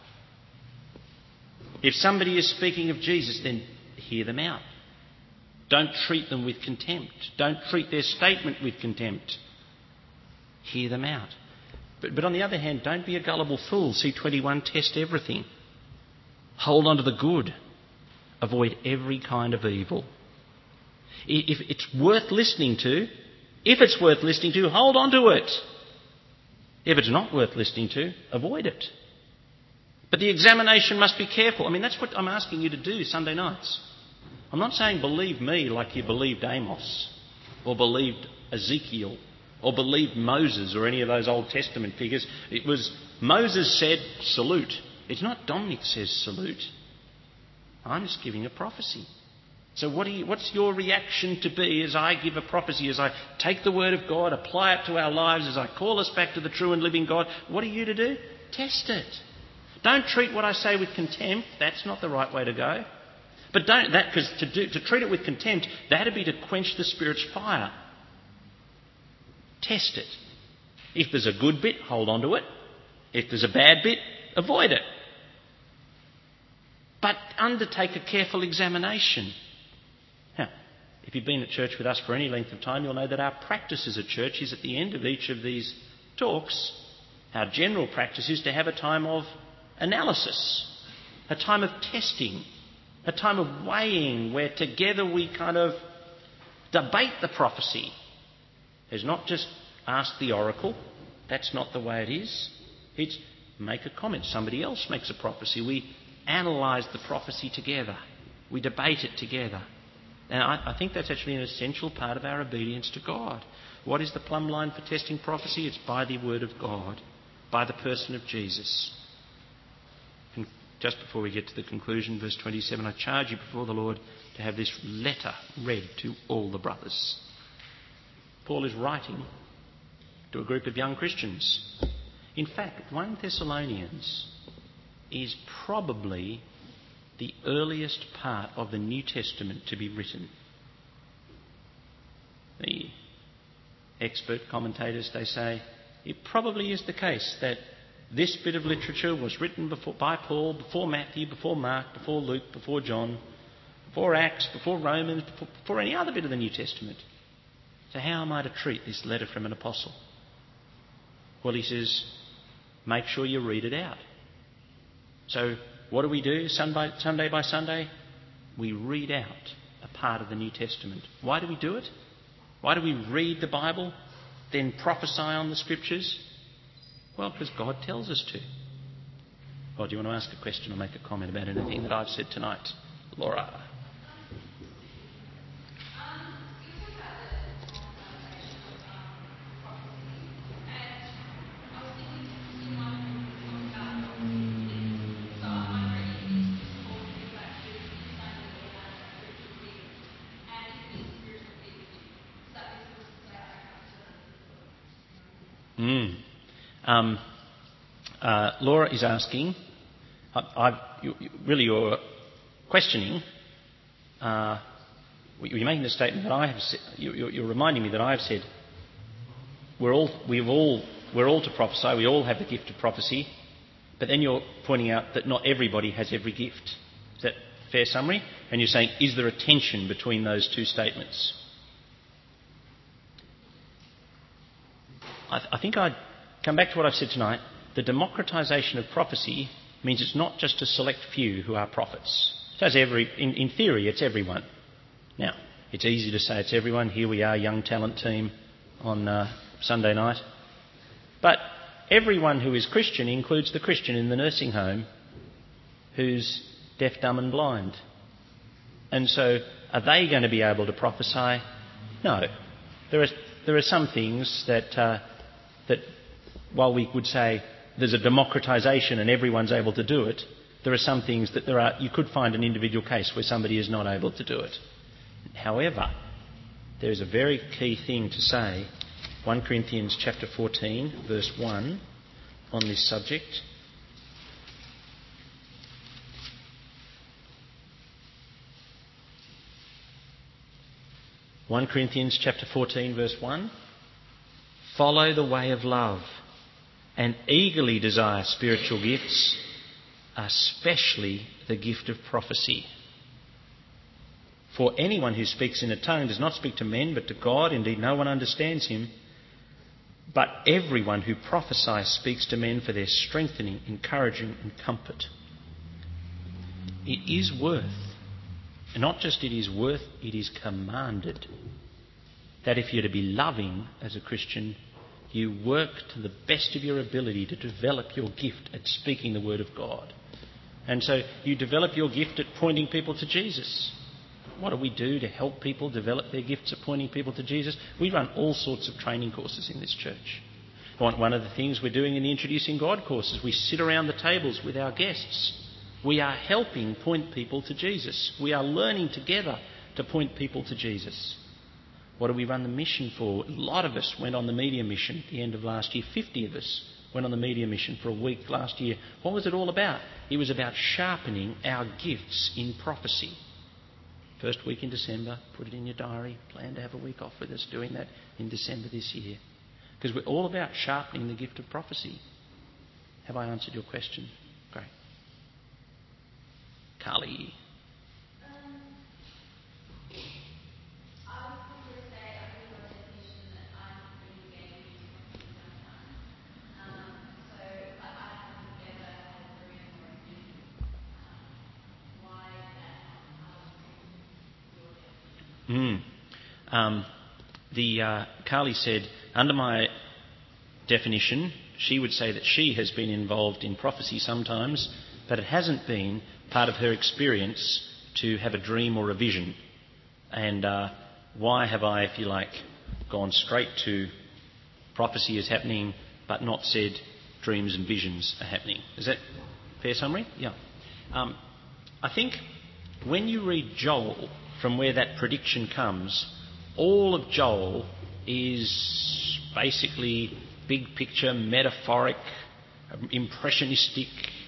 If somebody is speaking of Jesus, then hear them out. Don't treat them with contempt. Don't treat their statement with contempt. Hear them out. But on the other hand, don't be a gullible fool. See 21, test everything. Hold on to the good. Avoid every kind of evil. If it's worth listening to, hold on to it. If it's not worth listening to, avoid it. But the examination must be careful. I mean, that's what I'm asking you to do Sunday nights. I'm not saying believe me like you believed Amos or believed Ezekiel or believed Moses or any of those Old Testament figures. It was Moses said salute. It's not Dominic says salute. I'm just giving a prophecy. So what's your reaction to be as I give a prophecy, as I take the word of God, apply it to our lives, as I call us back to the true and living God? What are you to do? Test it. Don't treat what I say with contempt. That's not the right way to go. But because to treat it with contempt, that'd be to quench the Spirit's fire. Test it. If there's a good bit, hold on to it. If there's a bad bit, avoid it. But undertake a careful examination. Now, if you've been at church with us for any length of time, you'll know that our practice as a church is at the end of each of these talks, our general practice is to have a time of analysis, a time of testing, a time of weighing where together we kind of debate the prophecy. It's not just ask the oracle. That's not the way it is. It's make a comment. Somebody else makes a prophecy. We analyse the prophecy together. We debate it together. And I think that's actually an essential part of our obedience to God. What is the plumb line for testing prophecy? It's by the word of God, by the person of Jesus. And just before we get to the conclusion, verse 27, I charge you before the Lord to have this letter read to all the brothers. Paul is writing to a group of young Christians. In fact, 1 Thessalonians is probably the earliest part of the New Testament to be written. The expert commentators, they say, it probably is the case that this bit of literature was written by Paul, before Matthew, before Mark, before Luke, before John, before Acts, before Romans, before any other bit of the New Testament. So how am I to treat this letter from an apostle? Well, he says, make sure you read it out. So what do we do Sunday by Sunday? We read out a part of the New Testament. Why do we do it? Why do we read the Bible, then prophesy on the Scriptures? Well, because God tells us to. Or do you want to ask a question or make a comment about anything that I've said tonight? Laura. Laura is asking, you're questioning, you're making the statement that I have said, you're reminding me that I have said, we're all to prophesy, we all have the gift of prophecy, but then you're pointing out that not everybody has every gift. Is that a fair summary? And you're saying, is there a tension between those two statements? I think I'd come back to what I've said tonight. The democratisation of prophecy means it's not just a select few who are prophets. So in theory, it's everyone. Now, it's easy to say it's everyone. Here we are, young talent team on Sunday night. But everyone who is Christian includes the Christian in the nursing home who's deaf, dumb and blind. And so are they going to be able to prophesy? No. There are some things that while we would say there's a democratisation and everyone's able to do it, there are some things that you could find an individual case where somebody is not able to do it. However, there is a very key thing to say, 1 Corinthians chapter 14, verse 1, on this subject. (1 Corinthians chapter 14, verse 1). Follow the way of love and eagerly desire spiritual gifts, especially the gift of prophecy. For anyone who speaks in a tongue does not speak to men but to God. Indeed, no one understands him. But everyone who prophesies speaks to men for their strengthening, encouraging and comfort. It is worth, and not just it is worth, it is commanded that if you're to be loving as a Christian, you work to the best of your ability to develop your gift at speaking the word of God. And so you develop your gift at pointing people to Jesus. What do we do to help people develop their gifts at pointing people to Jesus? We run all sorts of training courses in this church. One of the things we're doing in the Introducing God course is we sit around the tables with our guests. We are helping point people to Jesus. We are learning together to point people to Jesus. What do we run the mission for? A lot of us went on the media mission at the end of last year. 50 of us went on the media mission for a week last year. What was it all about? It was about sharpening our gifts in prophecy. First week in December, put it in your diary, plan to have a week off with us doing that in December this year. Because we're all about sharpening the gift of prophecy. Have I answered your question? Great. Carly. Carly said, under my definition, she would say that she has been involved in prophecy sometimes, but it hasn't been part of her experience to have a dream or a vision. And why have I, if you like, gone straight to prophecy is happening, but not said dreams and visions are happening? Is that a fair summary? Yeah. I think when you read Joel, from where that prediction comes, all of Joel is basically big picture, metaphoric, impressionistic,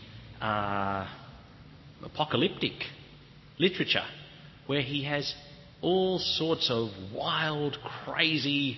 apocalyptic literature, where he has all sorts of wild, crazy,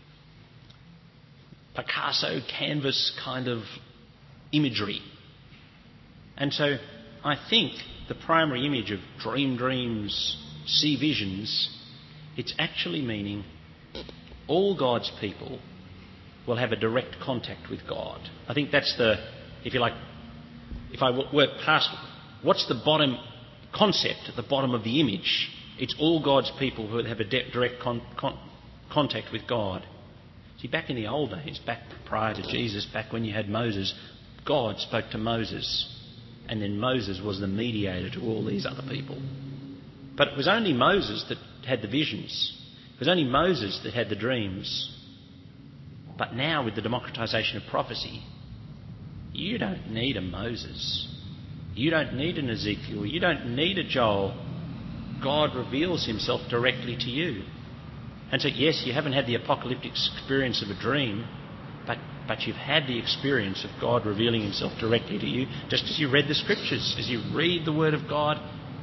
Picasso canvas kind of imagery. And so I think the primary image of dream dreams, see visions, it's actually meaning all God's people will have a direct contact with God. I think that's the, if you like, if I work past, what's the bottom concept at the bottom of the image? It's all God's people who have a direct contact with God. See, back in the old days, back prior to Jesus, back when you had Moses, God spoke to Moses, and then Moses was the mediator to all these other people. But it was only Moses that had the visions. It was only Moses that had the dreams. But now, with the democratisation of prophecy, you don't need a Moses. You don't need an Ezekiel. You don't need a Joel. God reveals himself directly to you. And so, yes, you haven't had the apocalyptic experience of a dream, but you've had the experience of God revealing himself directly to you, just as you read the Scriptures. As you read the Word of God,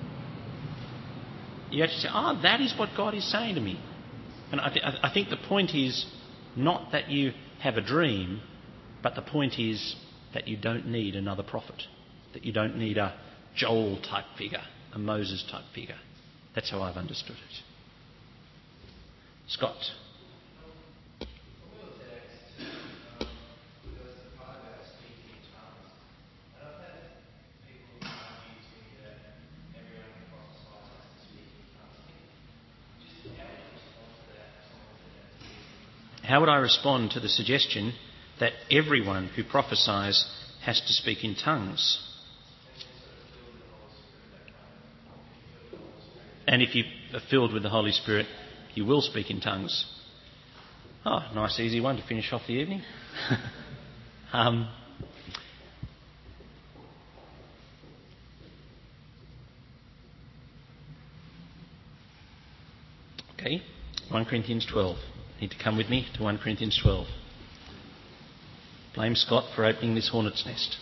you actually say, that is what God is saying to me. And I think the point is not that you have a dream, but the point is that you don't need another prophet, that you don't need a Joel-type figure, a Moses-type figure. That's how I've understood it. Scott. How would I respond to the suggestion that everyone who prophesies has to speak in tongues? And if you are filled with the Holy Spirit, you will speak in tongues. Oh, nice easy one to finish off the evening. Okay, 1 Corinthians 12. Need to come with me to 1 Corinthians 12. Blame Scott for opening this hornet's nest.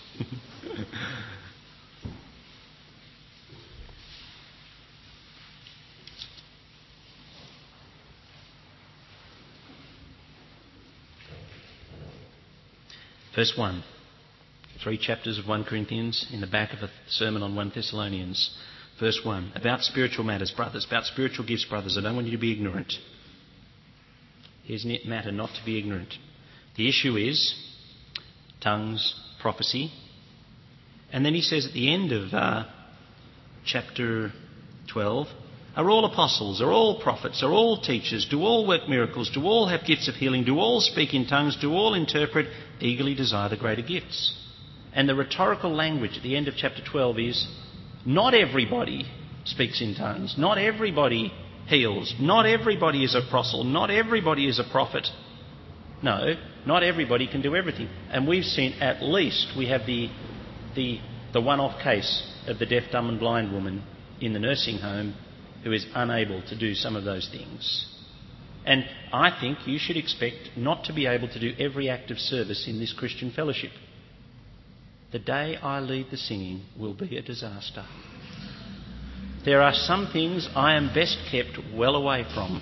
Verse 1. 3 chapters of 1 Corinthians in the back of a sermon on 1 Thessalonians. Verse 1. About spiritual matters, brothers. About spiritual gifts, brothers. I don't want you to be ignorant. Here's a matter not to be ignorant. The issue is tongues, prophecy. And then he says at the end of chapter 12, are all apostles, are all prophets, are all teachers, do all work miracles, do all have gifts of healing, do all speak in tongues, do all interpret, eagerly desire the greater gifts. And the rhetorical language at the end of chapter 12 is, not everybody speaks in tongues, not everybody heals, not everybody is an apostle, not everybody is a prophet. No, not everybody can do everything. And we've seen at least, we have the one-off case of the deaf, dumb and blind woman in the nursing home who is unable to do some of those things. And I think you should expect not to be able to do every act of service in this Christian fellowship. The day I lead the singing will be a disaster. There are some things I am best kept well away from.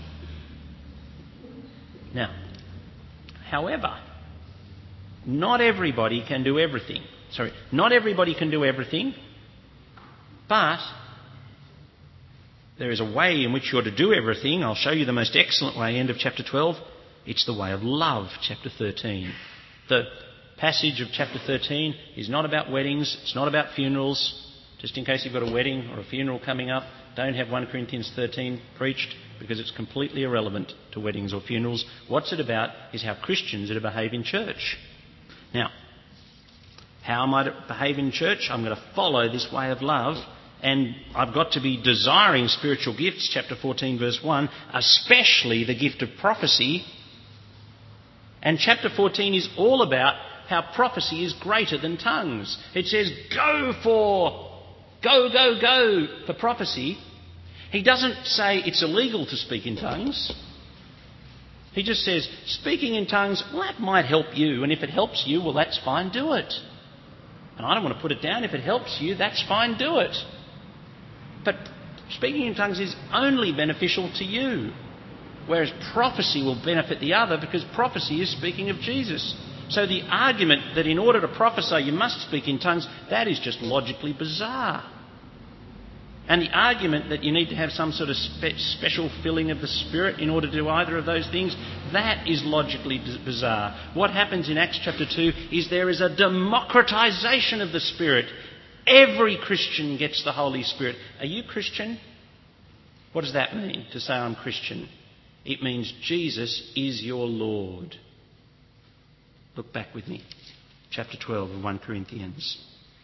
Now, however, not everybody can do everything. Not everybody can do everything, but there is a way in which you're to do everything. I'll show you the most excellent way, end of chapter 12. It's the way of love, chapter 13. The passage of chapter 13 is not about weddings, it's not about funerals. Just in case you've got a wedding or a funeral coming up, don't have 1 Corinthians 13 preached because it's completely irrelevant to weddings or funerals. What's it about is how Christians are to behave in church. Now, how am I to behave in church? I'm going to follow this way of love. And I've got to be desiring spiritual gifts, chapter 14, verse 1, especially the gift of prophecy. And chapter 14 is all about how prophecy is greater than tongues. It says, go for prophecy. He doesn't say it's illegal to speak in tongues. He just says, speaking in tongues, well, that might help you. And if it helps you, well, that's fine, do it. And I don't want to put it down. If it helps you, that's fine, do it. But speaking in tongues is only beneficial to you, whereas prophecy will benefit the other because prophecy is speaking of Jesus. So the argument that in order to prophesy you must speak in tongues, that is just logically bizarre. And the argument that you need to have some sort of special filling of the Spirit in order to do either of those things, that is logically bizarre. What happens in Acts chapter 2 is there is a democratization of the Spirit. Every Christian gets the Holy Spirit. Are you Christian? What does that mean, to say I'm Christian? It means Jesus is your Lord. Look back with me. Chapter 12 of 1 Corinthians.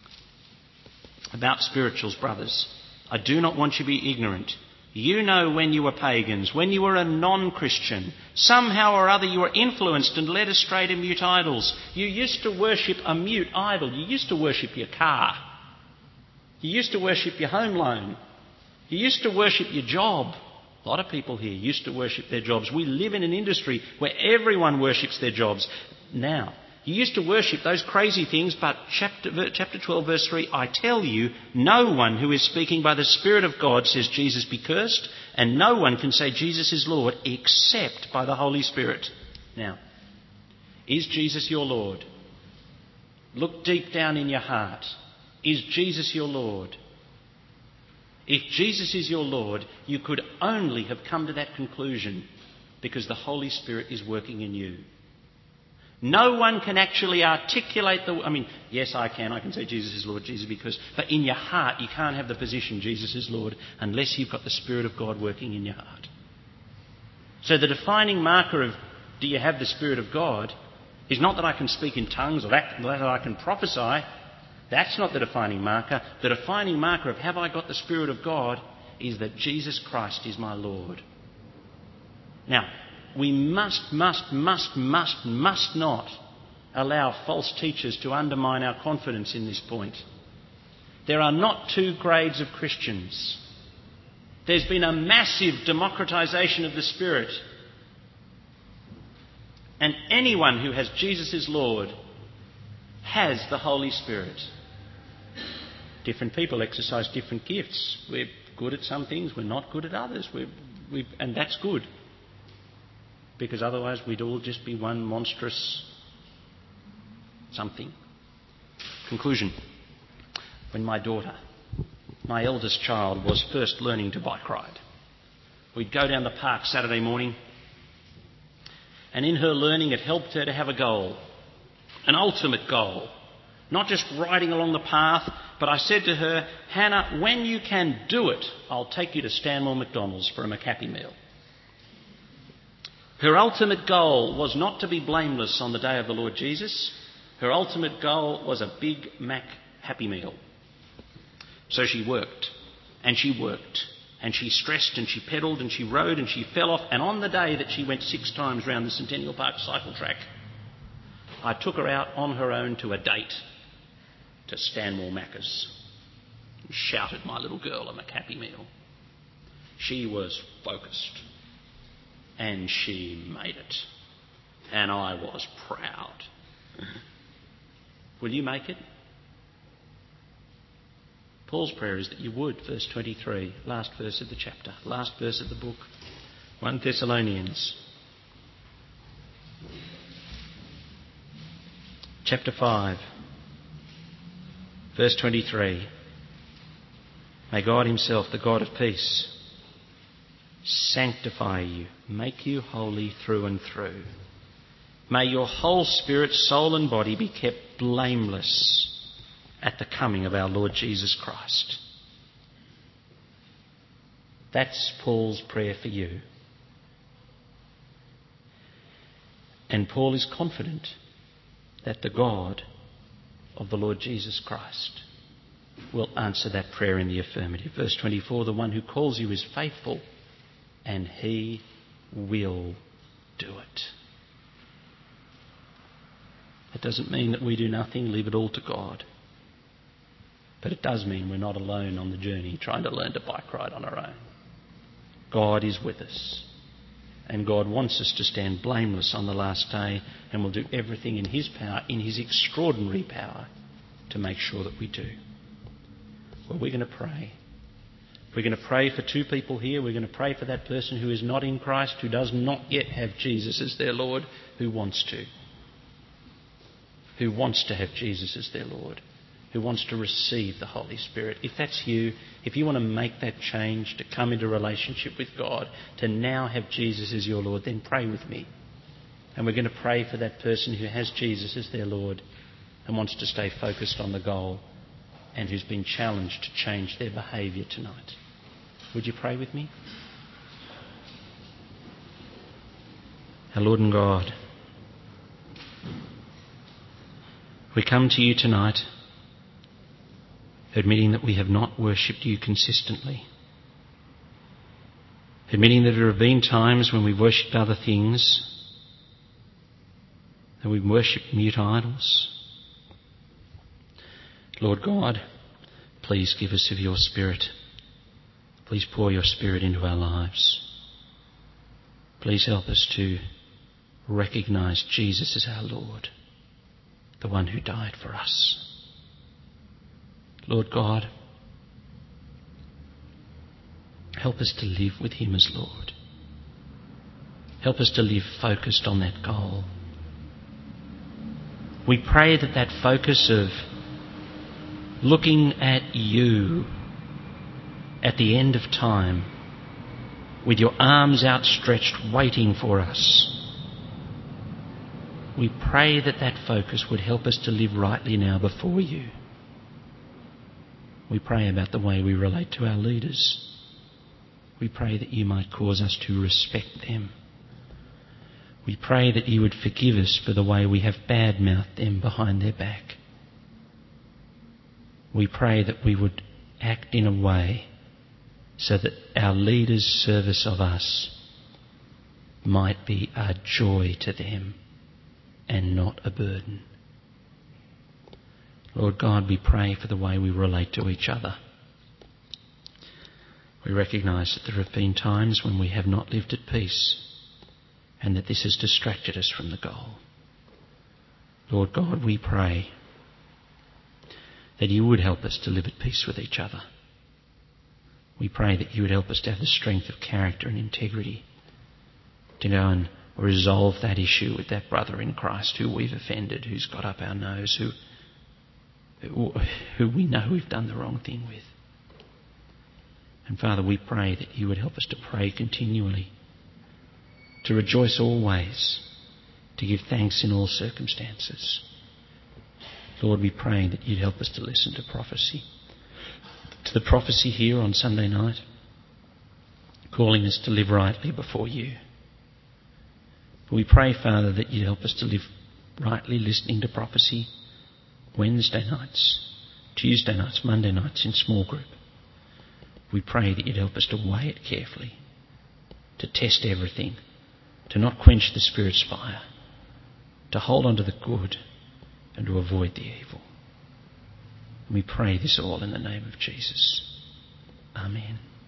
About spirituals, brothers. I do not want you to be ignorant. You know when you were pagans, when you were a non-Christian, somehow or other you were influenced and led astray to mute idols. You used to worship a mute idol. You used to worship your car. You used to worship your home loan. You used to worship your job. A lot of people here used to worship their jobs. We live in an industry where everyone worships their jobs. Now, you used to worship those crazy things, but chapter 12, verse 3, I tell you, no one who is speaking by the Spirit of God says Jesus be cursed, and no one can say Jesus is Lord except by the Holy Spirit. Now, is Jesus your Lord? Look deep down in your heart. Is Jesus your Lord? If Jesus is your Lord, you could only have come to that conclusion because the Holy Spirit is working in you. No one can actually articulate yes, I can say Jesus is Lord, Jesus because, but in your heart you can't have the position Jesus is Lord unless you've got the Spirit of God working in your heart. So the defining marker of do you have the Spirit of God is not that I can speak in tongues or that I can prophesy. That's not the defining marker. The defining marker of have I got the Spirit of God is that Jesus Christ is my Lord. Now, we must not allow false teachers to undermine our confidence in this point. There are not two grades of Christians. There's been a massive democratisation of the Spirit. And anyone who has Jesus as Lord has the Holy Spirit. Different people exercise different gifts. We're good at some things, we're not good at others. And that's good. Because otherwise we'd all just be one monstrous something. Conclusion. When my daughter, my eldest child, was first learning to bike ride, we'd go down the park Saturday morning, and in her learning it helped her to have a goal, an ultimate goal. Not just riding along the path, but I said to her, Hannah, when you can do it, I'll take you to Stanmore McDonald's for a McHappy meal. Her ultimate goal was not to be blameless on the day of the Lord Jesus. Her ultimate goal was a Big Mac Happy Meal. So she worked, and she worked, and she stressed, and she pedalled, and she rode, and she fell off. And on the day that she went 6 times round the Centennial Park cycle track, I took her out on her own to a date to Stanmore Macca's. Shouted my little girl a McHappy Meal. She was focused. And she made it. And I was proud. Will you make it? Paul's prayer is that you would. Verse 23, last verse of the chapter, last verse of the book. 1 Thessalonians. Chapter 5. Verse 23. May God himself, the God of peace, sanctify you, make you holy through and through. May your whole spirit, soul and body be kept blameless at the coming of our Lord Jesus Christ. That's Paul's prayer for you. And Paul is confident that the God of the Lord Jesus Christ will answer that prayer in the affirmative. Verse 24, the one who calls you is faithful, and he will do it. It doesn't mean that we do nothing, leave it all to God. But it does mean we're not alone on the journey trying to learn to bike ride on our own. God is with us. And God wants us to stand blameless on the last day, and will do everything in his power, in his extraordinary power, to make sure that we do. Well, we're going to pray. We're going to pray for 2 people here. We're going to pray for that person who is not in Christ, who does not yet have Jesus as their Lord, who wants to. Who wants to have Jesus as their Lord. Who wants to receive the Holy Spirit. If that's you, if you want to make that change, to come into relationship with God, to now have Jesus as your Lord, then pray with me. And we're going to pray for that person who has Jesus as their Lord and wants to stay focused on the goal, and who's been challenged to change their behaviour tonight. Would you pray with me? Our Lord and God, we come to you tonight admitting that we have not worshipped you consistently. Admitting that there have been times when we've worshipped other things, that we've worshipped mute idols. Lord God, please give us of your Spirit. Please pour your Spirit into our lives. Please help us to recognise Jesus as our Lord, the one who died for us. Lord God, help us to live with him as Lord. Help us to live focused on that goal. We pray that that focus of looking at you at the end of time, with your arms outstretched waiting for us, we pray that that focus would help us to live rightly now before you. We pray about the way we relate to our leaders. We pray that you might cause us to respect them. We pray that you would forgive us for the way we have bad-mouthed them behind their back. We pray that we would act in a way so that our leaders' service of us might be a joy to them and not a burden. Lord God, we pray for the way we relate to each other. We recognise that there have been times when we have not lived at peace and that this has distracted us from the goal. Lord God, we pray that you would help us to live at peace with each other. We pray that you would help us to have the strength of character and integrity to go and resolve that issue with that brother in Christ who we've offended, who's got up our nose, who we know we've done the wrong thing with. And Father, we pray that you would help us to pray continually, to rejoice always, to give thanks in all circumstances. Lord, we pray that you'd help us to listen to prophecy, to the prophecy here on Sunday night, calling us to live rightly before you. But we pray, Father, that you'd help us to live rightly listening to prophecy Wednesday nights, Tuesday nights, Monday nights in small group. We pray that you'd help us to weigh it carefully, to test everything, to not quench the Spirit's fire, to hold on to the good and to avoid the evil. And we pray this all in the name of Jesus. Amen.